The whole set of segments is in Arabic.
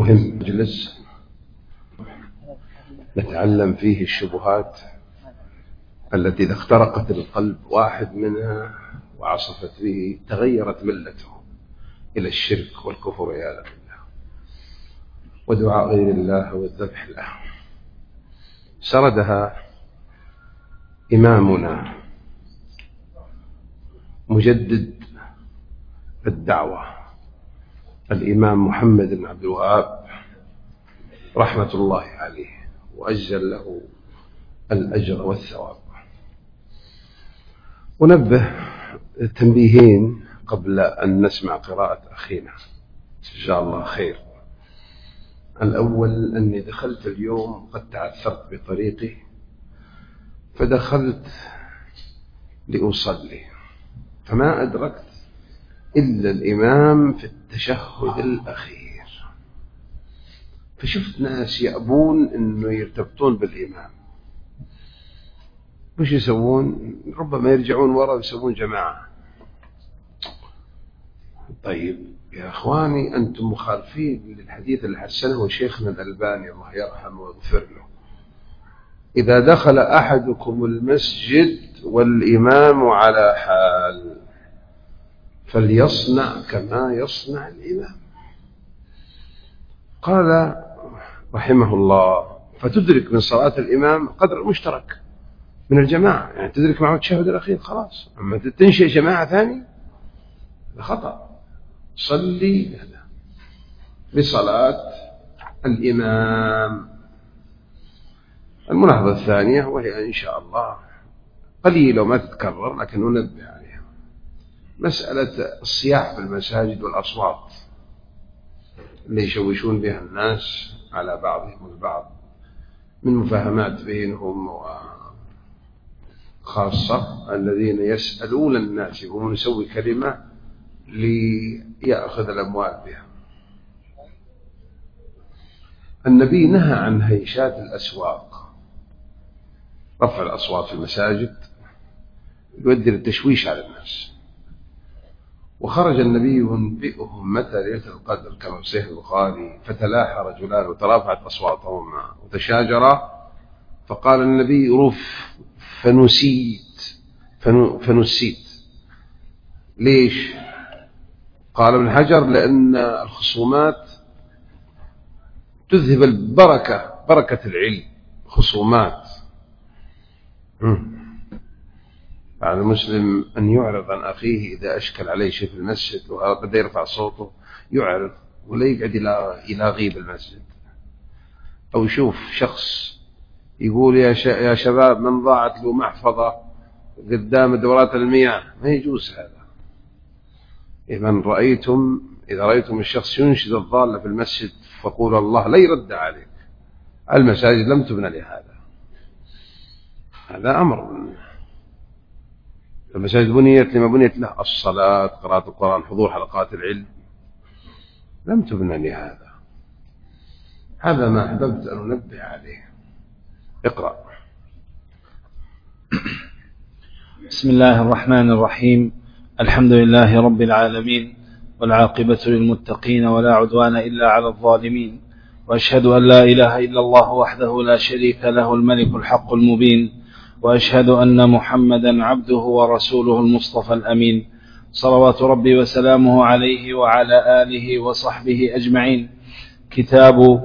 مهم مجلس نتعلم فيه الشبهات التي إذا اخترقت القلب واحد منها وعصفت به تغيرت ملته إلى الشرك والكفر والعياذ بالله ودعاء غير الله والذبح له. سردها إمامنا مجدد الدعوة الإمام محمد بن عبد الوهاب رحمة الله عليه وأجزل له الأجر والثواب. ونبه تنبيهين قبل أن نسمع قراءة أخينا إن شاء الله خير. الأول أني دخلت اليوم قد تعثرت بطريقي فدخلت لأصلي فما أدركت إلا الإمام في التشهد الأخير، فشفت ناس يأبون أنه يرتبطون بالإمام. وش يسوون؟ ربما يرجعون وراء ويسوون جماعة. طيب يا أخواني أنتم مخالفين للحديث اللي حسنه شيخنا الألباني الله يرحمه ويغفر له: إذا دخل أحدكم المسجد والإمام على حال فليصنع كما يصنع الإمام. قال رحمه الله: فتدرك من صلاة الإمام قدر مشترك من الجماعة، يعني تدرك معه التشهد الأخير خلاص. أما تنشئ جماعة ثاني خطأ. صلي بصلاة الإمام. الملاحظة الثانية وهي إن شاء الله قليلة وما تتكرر لكن ننبه عليها: مسألة الصياح في المساجد والأصوات اللي يشوشون بها الناس على بعضهم البعض من مفاهمات بينهم، وخاصة الذين يسألون الناس يقومون يسوي كلمة ليأخذ الأموال بها. النبي نهى عن هيشات الأسواق، رفع الأصوات في المساجد يؤدي للتشويش على الناس. وخرج النبي ينبئهم متى ليلة القدر كما في صحيح البخاري: فتلاحى رجلان وترافعت أصواتهما وتشاجرا فقال النبي: رف فنسيت. ليش؟ قال ابن حجر: لأن الخصومات تذهب البركة، بركة العلم. خصومات على المسلم أن يعرض عن أخيه إذا أشكل عليه شيء في المسجد وقد يرفع صوته يعرض ولا يقعد يلاغي بالمسجد. أو يشوف شخص يقول: يا شباب من ضاعت له محفظة قدام دورات المياه، ما يجوز هذا. إذا رأيتم الشخص ينشد الضالة في المسجد فقول الله لا يرد عليك. المساجد لم تبنى لهذا، هذا أمر. المساجد بنيت لما بنيت له: الصلاة، قراءة القرآن، حضور حلقات العلم، لم تبنى لهذا. هذا ما أحببت أن أنبه عليه. اقرأ. بسم الله الرحمن الرحيم. الحمد لله رب العالمين، والعاقبة للمتقين ولا عدوان إلا على الظالمين، وأشهد أن لا إله إلا الله وحده لا شريك له الملك الحق المبين، وأشهد أن محمدا عبده ورسوله المصطفى الأمين، صلوات ربي وسلامه عليه وعلى آله وصحبه أجمعين. كتاب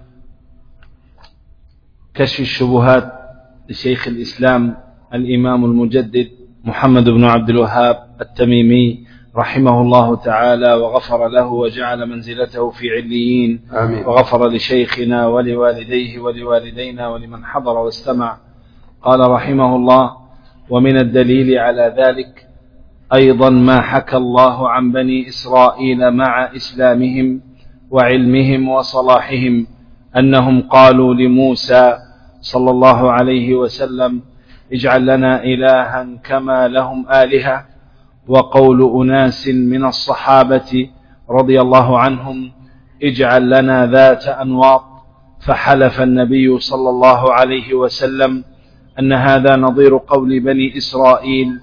كشف الشبهات لشيخ الإسلام الإمام المجدد محمد بن عبد الوهاب التميمي رحمه الله تعالى وغفر له وجعل منزلته في عليين. آمين. وغفر لشيخنا ولوالديه ولوالدينا ولمن حضر واستمع. قال رحمه الله: ومن الدليل على ذلك أيضا ما حكى الله عن بني إسرائيل مع إسلامهم وعلمهم وصلاحهم أنهم قالوا لموسى صلى الله عليه وسلم: اجعل لنا إلها كما لهم آلهة. وقول أناس من الصحابة رضي الله عنهم: اجعل لنا ذات أنواط. فحلف النبي صلى الله عليه وسلم أن هذا نظير قول بني إسرائيل،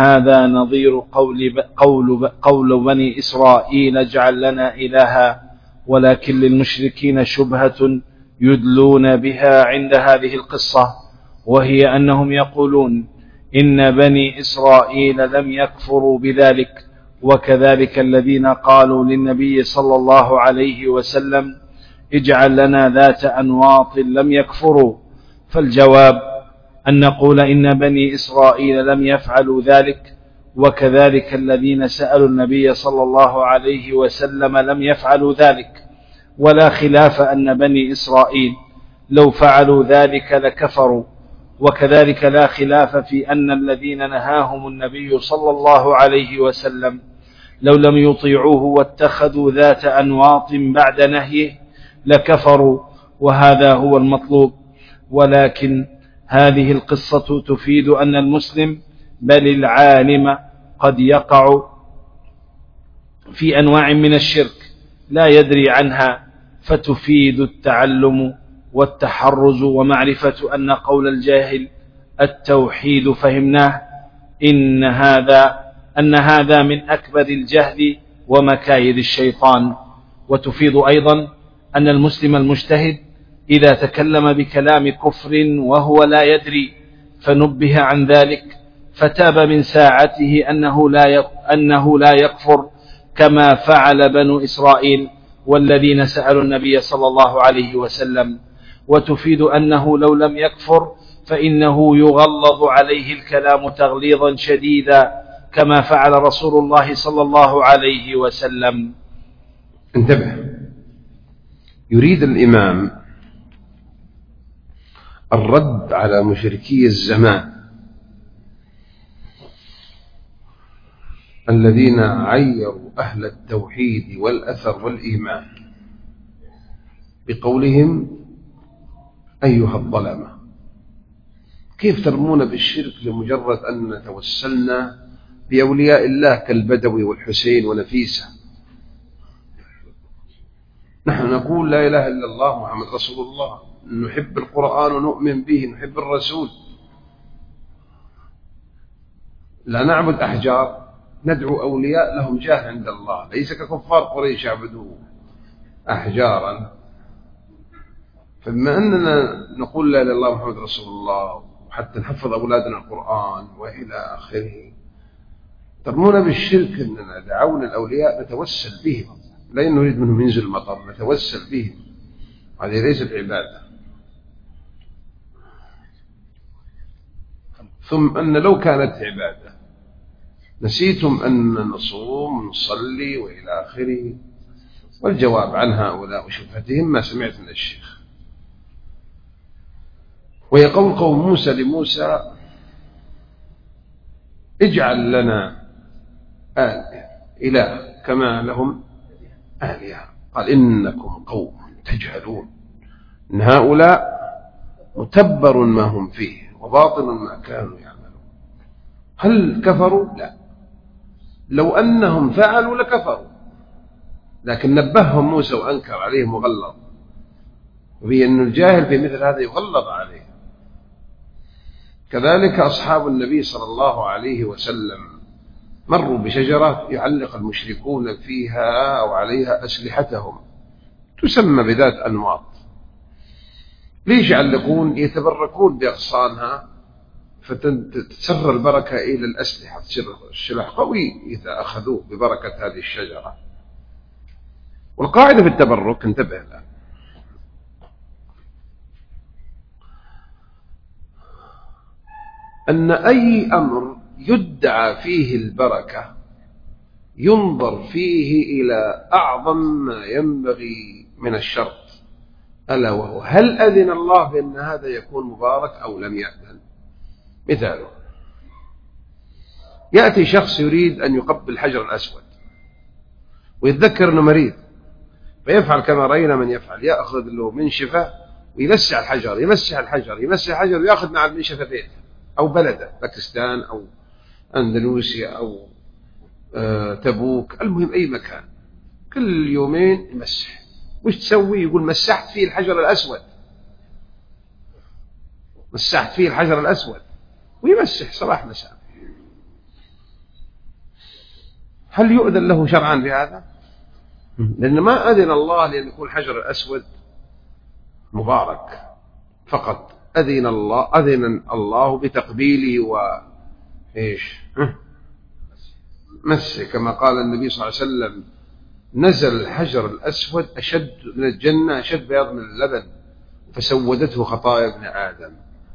قول بني إسرائيل: اجعل لنا إلها. ولكن للمشركين شبهة يدلون بها عند هذه القصة، وهي أنهم يقولون إن بني إسرائيل لم يكفروا بذلك، وكذلك الذين قالوا للنبي صلى الله عليه وسلم اجعل لنا ذات أنواط لم يكفروا. فالجواب أن نقول إن بني إسرائيل لم يفعلوا ذلك، وكذلك الذين سألوا النبي صلى الله عليه وسلم لم يفعلوا ذلك، ولا خلاف أن بني إسرائيل لو فعلوا ذلك لكفروا، وكذلك لا خلاف في أن الذين نهاهم النبي صلى الله عليه وسلم لو لم يطيعوه واتخذوا ذات أنواط بعد نهيه لكفروا، وهذا هو المطلوب. ولكن هذه القصة تفيد أن المسلم بل العالم قد يقع في أنواع من الشرك لا يدري عنها، فتفيد التعلم والتحرز ومعرفة أن قول الجاهل التوحيد فهمناه أن هذا من أكبر الجهل ومكايد الشيطان. وتفيد أيضا أن المسلم المجتهد إذا تكلم بكلام كفر وهو لا يدري فنبه عن ذلك فتاب من ساعته أنه لا يكفر كما فعل بنو إسرائيل والذين سألوا النبي صلى الله عليه وسلم. وتفيد أنه لو لم يكفر فإنه يغلظ عليه الكلام تغليظا شديدا كما فعل رسول الله صلى الله عليه وسلم. انتبه، يريد الإمام الرد على مشركي الزمان الذين عيروا أهل التوحيد والأثر والإيمان بقولهم أيها الظلمة، كيف ترمون بالشرك لمجرد أن توسلنا بأولياء الله كالبدوي والحسين ونفيسة؟ نحن نقول لا إله إلا الله محمد رسول الله، نحب القرآن ونؤمن به، نحب الرسول، لا نعبد أحجار، ندعو أولياء لهم جاه عند الله، ليس ككفار قريش يعبدوا أحجارا. فبما أننا نقول لا إله إلا الله محمد رسول الله وحتى نحفظ أولادنا القرآن وإلى آخره، ترمون بالشرك أننا دعونا الأولياء نتوسل بهم، لا نريد منهم ينزل المطر، نتوسل بهم، هذه ليست عبادة. ثم أن لو كانت عبادة نسيتم أن نصوم ونصلي وإلى آخره. والجواب عن هؤلاء وشبهتهم ما سمعت من الشيخ، ويقول قوم موسى لموسى اجعل لنا إله كما لهم آلهة، قال إنكم قوم تجهلون، إن هؤلاء متبر ما هم فيه وباطل ما كانوا يعملون. هل كفروا؟ لا، لو أنهم فعلوا لكفروا، لكن نبههم موسى وأنكر عليهم وغلظ، وفي أن الجاهل في مثل هذا يغلظ عليه. كذلك أصحاب النبي صلى الله عليه وسلم مروا بشجرة يعلق المشركون فيها أو عليها أسلحتهم تسمى بذات أنواط. ليش يعلقون؟ يتبركون بأغصانها فتتسر البركة إلى الأسلحة، تصير السلاح قوي إذا أخذوه ببركة هذه الشجرة. والقاعدة في التبرك، انتبه الآن، أن أي أمر يدعى فيه البركة ينظر فيه إلى أعظم ما ينبغي من الشرط، ألا وهو هل أذن الله بأن هذا يكون مبارك أو لم يأذن. مثاله، يأتي شخص يريد أن يقبل الحجر الأسود ويتذكر أنه مريض، فيفعل كما رأينا من يفعل، يأخذ له منشفة ويمسح الحجر يمسح الحجر يمسح الحجر، ويأخذ مع المنشفة بيته أو بلده، باكستان أو أندونيسيا أو تبوك، المهم أي مكان، كل يومين يمسح. وش تسوي؟ يقول مسحت فيه الحجر الأسود، مسحت فيه الحجر الأسود، ويمسح صباح مساء. هل يؤذن له شرعا بهذا؟ لأن ما أذن الله لأن يكون الحجر الأسود مبارك فقط، أذن الله بتقبيله وإيش مسه، كما قال النبي صلى الله عليه وسلم: نزل الحجر الأسود أشد من الجنة أشد بياض من اللبن فسودته خطايا ابن آدم.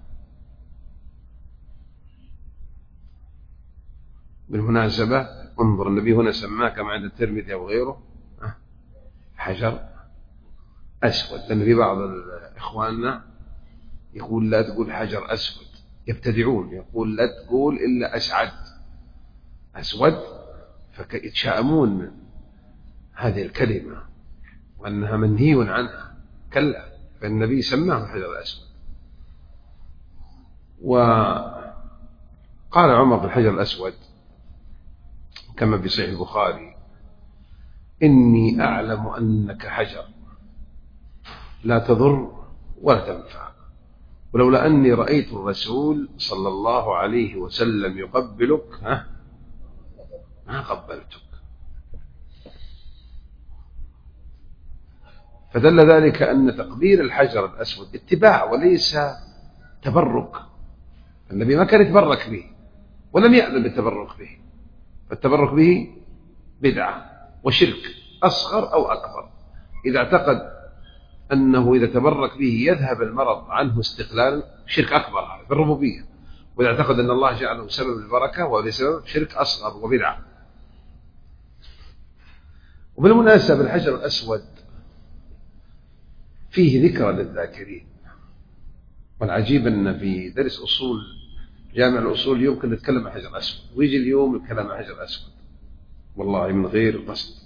بالمناسبة انظر، النبي هنا سماه كما عند الترمذي أو غيره حجر أسود، لأن في بعض إخواننا يقول لا تقول حجر أسود، يبتدعون، يقول لا تقول إلا أسود، فيتشائمون من هذه الكلمة وأنها منهي عنها. كلا، فالنبي سماه الحجر الأسود. وقال عمر في الحجر الأسود كما في صحيح البخاري: إني أعلم أنك حجر لا تضر ولا تنفع، ولولا أني رأيت الرسول صلى الله عليه وسلم يقبلك ما قبلتك. فدل ذلك أن تقبيل الحجر الأسود اتباع وليس تبرك. النبي ما كان يتبرك به ولم يأذن بالتبرك به، فالتبرك به بدعة وشرك أصغر أو أكبر. إذا اعتقد أنه إذا تبرك به يذهب المرض عنه استقلالا، شرك أكبر في الربوبية. وإذا اعتقد أن الله جعله سبب البركة وليس سبب، شرك أصغر وبدعة. وبالمناسبة الحجر الأسود فيه ذكرى للذاكرين، والعجيب أن في درس أصول جامع الأصول يمكن نتكلم عن حجر أسود، ويجي اليوم الكلام عن حجر أسود، والله من غير قصد،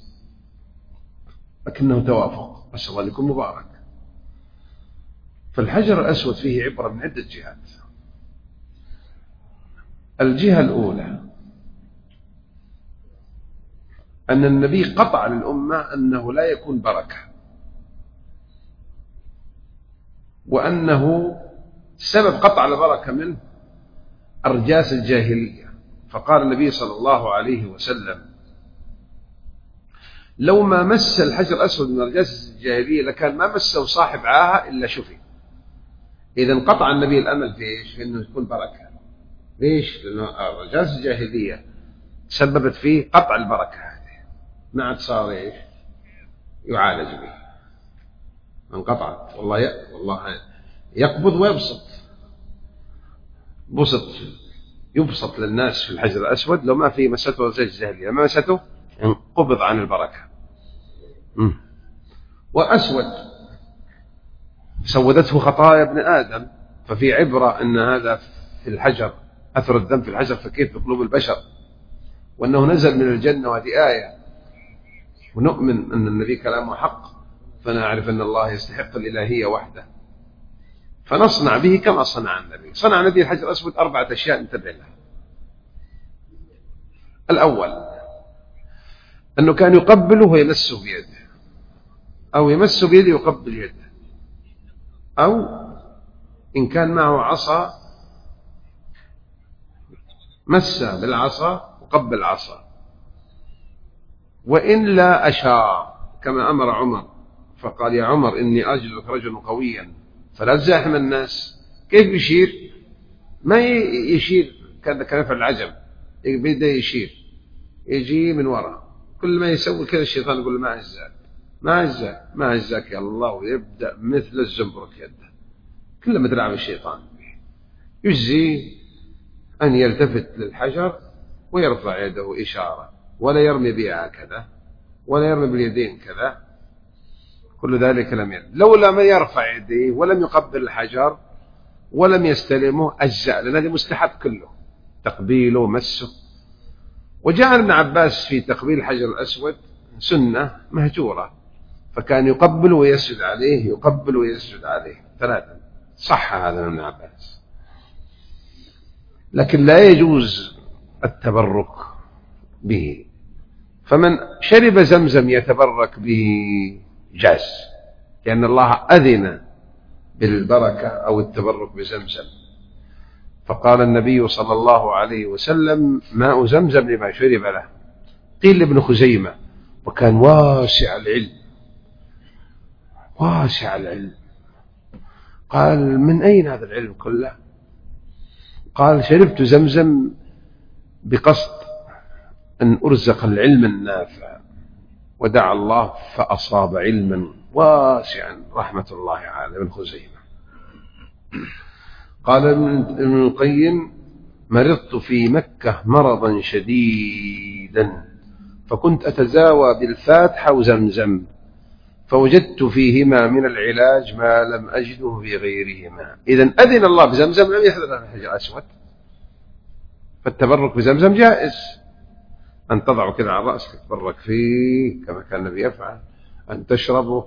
لكنه توافق، نسأل الله يكون مبارك. فالحجر الأسود فيه عبرة من عدة جهات. الجهة الأولى أن النبي قطع للأمة أنه لا يكون بركة، وأنه سبب قطع البركة منه أرجاس الجاهلية. فقال النبي صلى الله عليه وسلم: لو ما مس الحجر الأسود من أرجاس الجاهلية لكان ما مسه صاحب عاهة إلا شفي. إذا انقطع النبي الأمل في إيش؟ في إنه يكون بركة. ليش؟ لأنه أرجاس الجاهلية سببت فيه قطع البركة هذه، ما عاد صار إيش؟ يعالج به. انقطعت. والله يقبض ويبسط، يبسط للناس في الحجر الأسود. لو ما في مسته أرجاس الجاهلية، ما مسته انقبض عن البركة. وأسود سودته خطايا ابن آدم، ففي عبرة أن هذا في الحجر، أثر الدم في الحجر، فكيف في قلوب البشر، وأنه نزل من الجنة، وهذه آية. ونؤمن أن النبي كلامه حق، فنعرف أن الله يستحق الإلهية وحده، فنصنع به كما صنع النبي. صنع النبي الحجر الأسود 4 أشياء انتبه لها. الأول أنه كان يقبله ويمسه بيده، أو يمسه بيده ويقبل يده، أو إن كان معه عصا مسه بالعصا وقبل العصا، وإن لا أشار كما أمر عمر، فقال: يا عمر إني أجدك رجلا قويا فلا تزاحم الناس. كيف يشير؟ ما يشير كنفع العجم، بيده يشير، يجي من وراء، كل ما يسوي كذا الشيطان يقول: ما عزاك يا الله، ويبدأ مثل الزنبرك يده، كلما تلعب الشيطان يجزي أن يلتفت للحجر ويرفع يده إشارة، ولا يرمي بها كذا، ولا يرمي باليدين كذا، كل ذلك لم يرد. لولا من يرفع يديه ولم يقبل الحجر ولم يستلمه أجزاء، لأن هذا مستحب كله، تقبيله ومسه. وجاء ابن عباس في تقبيل الحجر الأسود سنة مهجورة، فكان يقبل ويسجد عليه، يقبل ويسجد عليه 3. صح هذا من ابن عباس. لكن لا يجوز التبرك به، فمن شرب زمزم يتبرك به جاز، لأن الله أذن بالبركة أو التبرك بزمزم. فقال النبي صلى الله عليه وسلم: ماء زمزم لما شرب له. قيل لابن خزيمة: وكان واسع العلم، واسع العلم. قال: من أين هذا العلم كله؟ قال: شربت زمزم بقصد أن أرزق العلم النافع، ودعا الله فأصاب علما واسعا رحمة الله على ابن خزيمة. قال ابن القيم: مرضت في مكة مرضا شديدا، فكنت أتزاوى بالفاتحة وزمزم، فوجدت فيهما من العلاج ما لم أجده في غيرهما. إذن أذن الله بزمزم، لم يحضر الحجر الأسود، فالتبرك بزمزم جائز، أن تضعه كذا على رأسك تتبرك فيه كما كان النبي يفعل، أن تشربه،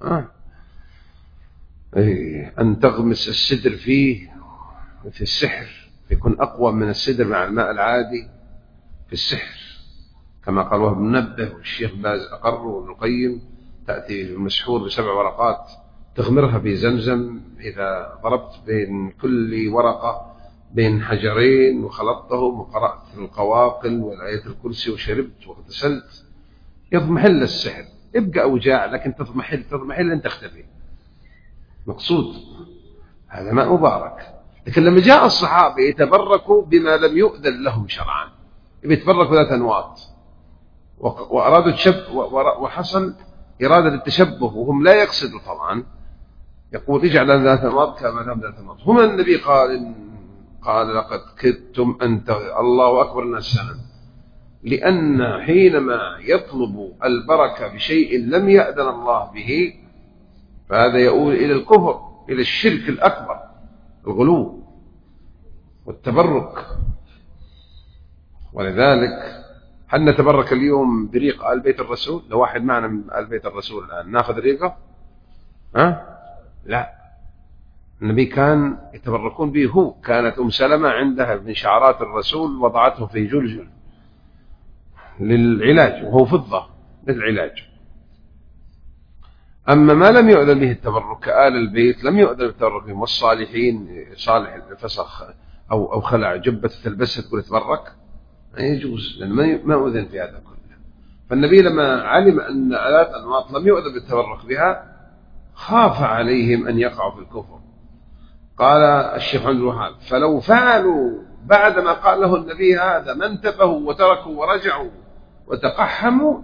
أن تغمس السدر فيه في السحر، يكون أقوى من السدر مع الماء العادي في السحر، كما قال وهب بن منبه والشيخ باز أقر وابن القيم. تأتي المسحور ب7 ورقات تغمرها في زمزم، إذا ضربت بين كل ورقة بين حجرين وخلطتهم وقرأت القواقل والآية الكرسي وشربت واغتسلت، يضمحل السحر، يبقى أوجاع لكن تضمحل أن تختفي. مقصود هذا ماء مبارك. لكن لما جاء الصحابة يتبركوا بما لم يؤذن لهم شرعا، يتبركوا ذات أنواط، وأرادوا وحصل إرادة التشبه وهم لا يقصدوا طبعا، يقول: اجعل ذات أنواط كما لهم ذات أنواط. هنا النبي قال: لقد كدتم أن الله أكبر الناس سنة، لأن حينما يطلب البركة بشيء لم يأذن الله به فهذا يؤول إلى الكفر، إلى الشرك الأكبر، الغلو والتبرك. ولذلك هل نتبرك اليوم بريق آل بيت الرسول؟ لو واحد معنا من آل بيت الرسول الآن ناخذ ريقه؟ لا، النبي كان يتبركون به هو. كانت سلمة عندها من شعرات الرسول وضعته في جلجل للعلاج، وهو فضة للعلاج. أما ما لم يؤذن به التبرك كآل البيت لم يؤذن بالتبرك بهم، والصالحين صالح الفسخ أو خلع جبة تلبسها تقول تبرك، لا يجوز، لأن ما أذن في هذا كله. فالنبي لما علم أن آلات أنواط لم يؤذن بالتبرك بها خاف عليهم أن يقعوا في الكفر. قال الشيخ محمد بن الوهاب: فلو فعلوا بعدما قال له النبي هذا ما انتبهوا وتركوا ورجعوا وتقحموا،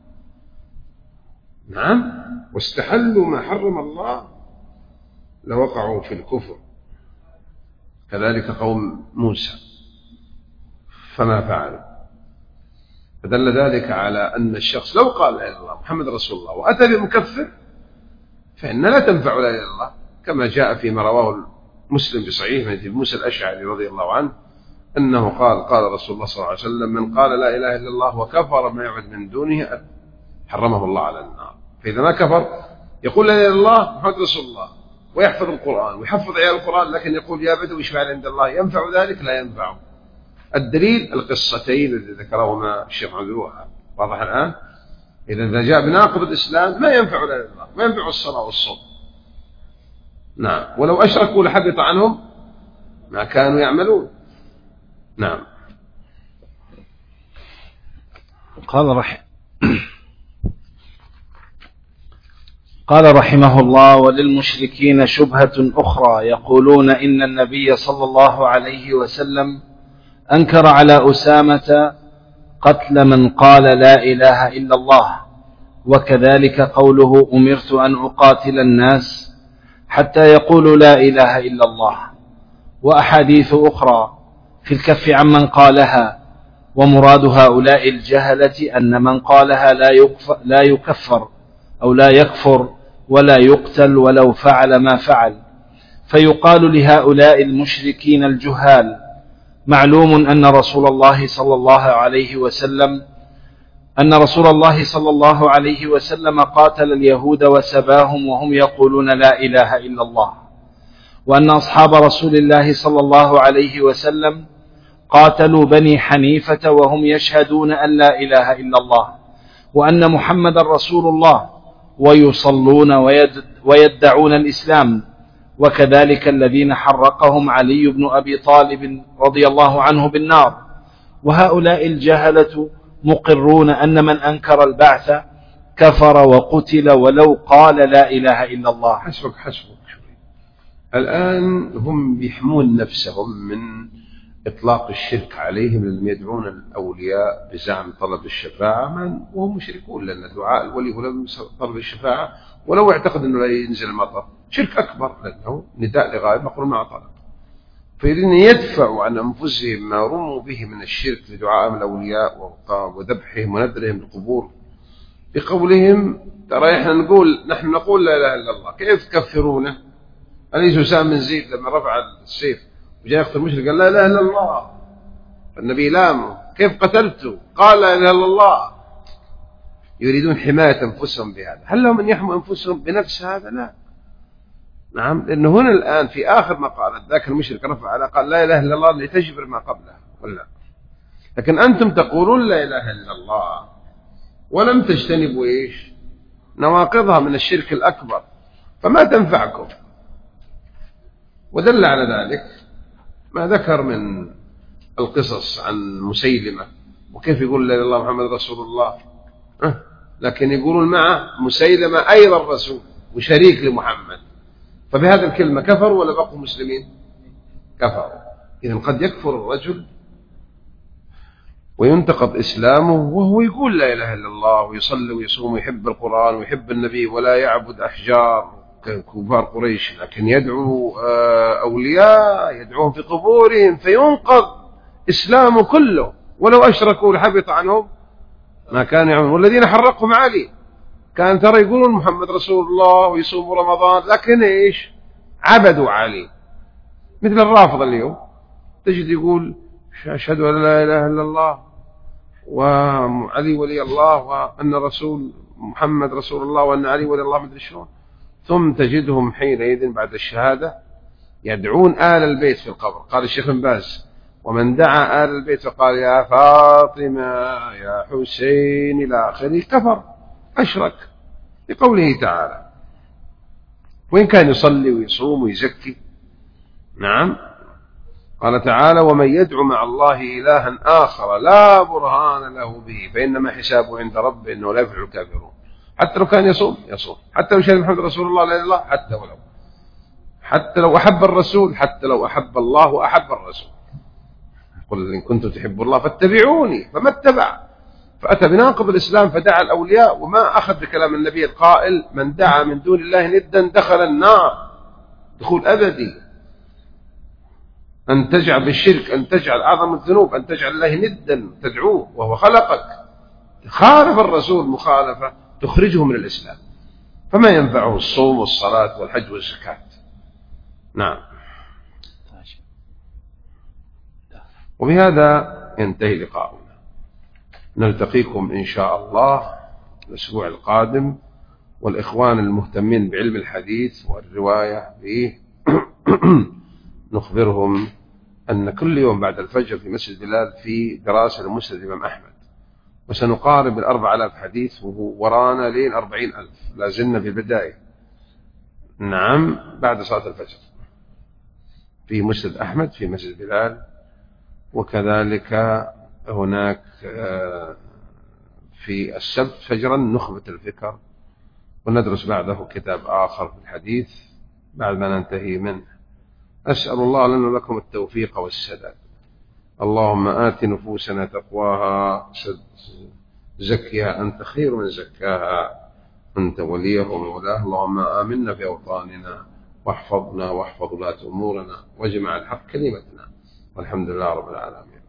نعم، واستحلوا ما حرم الله لوقعوا في الكفر. كذلك قوم موسى فما فعلوا. فدل ذلك على أن الشخص لو قال لا إله إلا الله محمد رسول الله وأتى بمكفر فإن لا تنفع لا إله إلا الله، كما جاء فيما رواه مسلم بصحيح من ابي موسى الأشعري رضي الله عنه أنه قال رسول الله صلى الله عليه وسلم: من قال لا إله إلا الله وكفر ما يعبد من دونه حرمه الله على النار. فإذا ما كفر يقول لا إله إلا الله محمد رسول الله ويحفظ القرآن ويحفظ عيال القرآن، لكن يقول يا بدو اشفع عند الله، ينفع ذلك؟ لا ينفع. الدليل القصتين الذي ذكرهما الشيخ محمد بن الوهاب. واضح الآن؟ إذا جاء بناقض الإسلام ما ينفع لا إله إلا الله، ما ينفع الصلاة والصوم. نعم، ولو أشركوا لحبط عنهم ما كانوا يعملون. نعم. قال رحمه الله: وللمشركين شبهة أخرى، يقولون إن النبي صلى الله عليه وسلم أنكر على أسامة قتل من قال لا إله إلا الله، وكذلك قوله: أمرت أن أقاتل الناس حتى يقولوا لا إله إلا الله، وأحاديث أخرى في الكف عمن قالها. ومراد هؤلاء الجهلة أن من قالها لا يكفر أو لا يكفر ولا يقتل ولو فعل ما فعل. فيقال لهؤلاء المشركين الجهال: معلوم أن رسول الله صلى الله عليه وسلم قاتل اليهود وسباهم وهم يقولون لا إله إلا الله، وأن أصحاب رسول الله صلى الله عليه وسلم قاتلوا بني حنيفة وهم يشهدون أن لا إله إلا الله، وأن محمد رسول الله، ويصلون ويدعون الإسلام. وكذلك الذين حرقهم علي بن أبي طالب رضي الله عنه بالنار. وهؤلاء الجهلة مقرون أن من أنكر البعث كفر وقتل ولو قال لا إله إلا الله. حسبك الآن هم بيحمون نفسهم من إطلاق الشرك عليهم لأنهم يدعون الأولياء بزعم طلب الشفاعة وهم مشركون، لأن دعاء الولي هو طلب الشفاعة ولو اعتقد أنه لا ينزل المطر شرك أكبر، لأنه نداء لغائب مقرون مع طلب. فيريدون يدفعوا عن أنفسهم ما رموا به من الشرك لدعائهم الأولياء وذبحهم ونذرهم القبور بقولهم ترى نحن نقول لا إله إلا الله، كيف تكفرونه؟ أليس أسامة بن زيد لما رفع السيف وجاء يقتل المشرك قال لا إله إلا الله، النبي لامه كيف قتلته؟ قال لا إله إلا الله. يريدون حماية أنفسهم بهذا. هل لهم أن يحموا أنفسهم بنفس هذا؟ لا. نعم، لأنه هنا الآن في آخر ما قال ذاك المشرك رفع على قال لا إله إلا الله لتجبر ما قبله ولا، لكن أنتم تقولون لا إله إلا الله ولم تجتنبوا إيش نواقضها من الشرك الأكبر فما تنفعكم. ودل على ذلك ما ذكر من القصص عن مسيلمة وكيف يقول لا إله إلا الله محمد رسول الله، لكن يقولون معه مسيلمة أيضا رسول وشريك لمحمد، فبهذا الكلمة كفروا ولا بقوا مسلمين؟ كفروا. إذن قد يكفر الرجل وينتقض إسلامه وهو يقول لا إله إلا الله ويصلي ويصوم ويحب القرآن ويحب النبي ولا يعبد أحجار كبار قريش، لكن يدعو أولياء يدعوهم في قبورهم فينقض إسلامه كله، ولو أشركوا لحبط عنهم ما كان يعملون. والذين حرقهم علي كان ترى يقولون محمد رسول الله ويصوموا رمضان، لكن إيش عبدوا علي. مثل الرافض اليوم تجد يقول أشهد أن لا إله إلا الله وعلي ولي الله وأن رسول محمد رسول الله وأن علي ولي الله مدري شلون، ثم تجدهم حينئذ بعد الشهادة يدعون آل البيت في القبر. قال الشيخ بن باز ومن دعا آل البيت وقال يا فاطمة يا حسين إلى آخره كفر أشرك بقوله تعالى، وإن كان يصلي ويصوم ويزكي. نعم، قال تعالى ومن يدعو مع الله إلها آخر لا برهان له به فإنما حسابه عند ربه إنه لا يفلح الكافرون. حتى لو كان يصوم حتى لو شهد محمد رسول الله لا إله إلا الله، حتى لو أحب الرسول، حتى لو أحب الله وأحب الرسول. قل إن كنتم تحبوا الله فاتبعوني، فما اتبع فأتى بناقض الإسلام فدعا الأولياء وما أخذ بكلام النبي القائل من دعا من دون الله ندا دخل النار دخول أبدي. أن تجعل بالشرك أن تجعل أعظم الذنوب أن تجعل الله ندا تدعوه وهو خلقك، خالف الرسول مخالفة تخرجه من الإسلام، فما ينفعه الصوم والصلاة والحج والزكاة. نعم. وبهذا ينتهي لقاؤنا، نلتقيكم إن شاء الله الأسبوع القادم، والإخوان المهتمين بعلم الحديث والرواية به نخبرهم أن كل يوم بعد الفجر في مسجد بلال في دراسة لمسند الإمام أحمد، وسنقارب 4000 حديث وهو ورانا لين 40,000، لازلنا في البداية. نعم، بعد صلاة الفجر في مسند أحمد في مسجد بلال، وكذلك هناك في السبت فجرا نخبة الفكر، وندرس بعده كتاب آخر في الحديث بعد ما ننتهي منه. أسأل الله لنا ولكم التوفيق والسداد. اللهم آت نفوسنا تقواها زكها أنت خير من زكاها أنت وليها ومولاها. اللهم آمنا في أوطاننا واحفظنا واحفظ ولاة أمورنا واجمع الحق كلمتنا، والحمد لله رب العالمين.